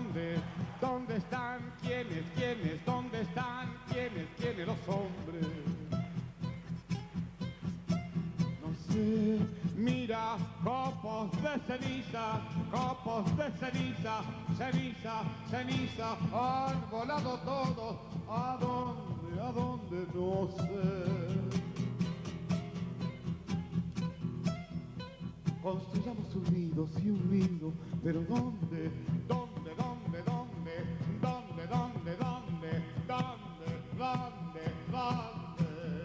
¿dónde? ¿Dónde están? ¿Quiénes? ¿Quiénes? ¿Dónde están? ¿Quiénes? ¿Quiénes los hombres? No sé, mira, copos de ceniza, ceniza, ceniza, han volado todos. ¿A dónde? ¿A dónde? No sé. Construyamos un nido, sí un nido, pero ¿dónde? ¿Dónde? ¿Dónde? ¿Dónde? ¿Dónde? ¿Dónde? ¿Dónde? ¿Dónde? ¿Dónde? ¿Dónde?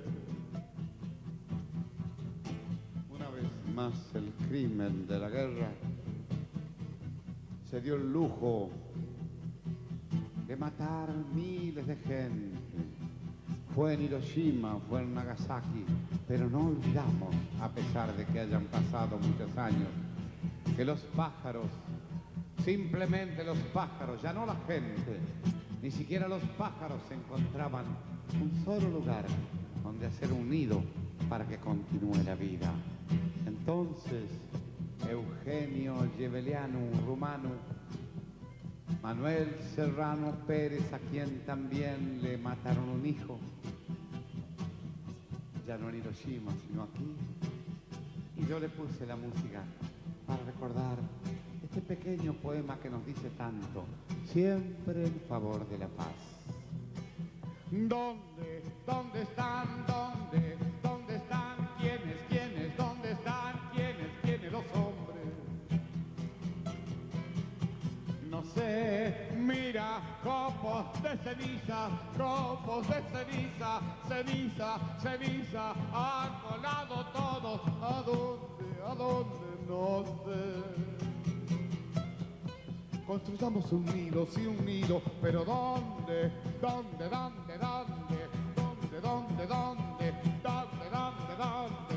Una vez más el crimen de la guerra se dio el lujo de matar miles de gente. Fue en Hiroshima, fue en Nagasaki, pero no olvidamos, a pesar de que hayan pasado muchos años, que los pájaros, simplemente los pájaros, ya no la gente, ni siquiera los pájaros encontraban un solo lugar donde hacer un nido para que continúe la vida. Entonces, Eugenio Gevelianu Rumanu, Manuel Serrano Pérez, a quien también le mataron un hijo, ya no en Hiroshima, sino aquí, y yo le puse la música para recordar este pequeño poema que nos dice tanto, siempre en favor de la paz. ¿Dónde? ¿Dónde están? ¿Dónde? ¿Dónde están? ¿Quiénes? ¿Quiénes? ¿Dónde están? ¿Quiénes? ¿Quiénes los hombres? No sé, mira, copos de ceniza, ceniza, ceniza, han volado todos. ¿A dónde? ¿A dónde? No sé. Construyamos un nido, sí un nido, pero ¿dónde? ¿Dónde? ¿Dónde? ¿Dónde? ¿Dónde? ¿Dónde? ¿Dónde? ¿Dónde? ¿Dónde? ¿Dónde?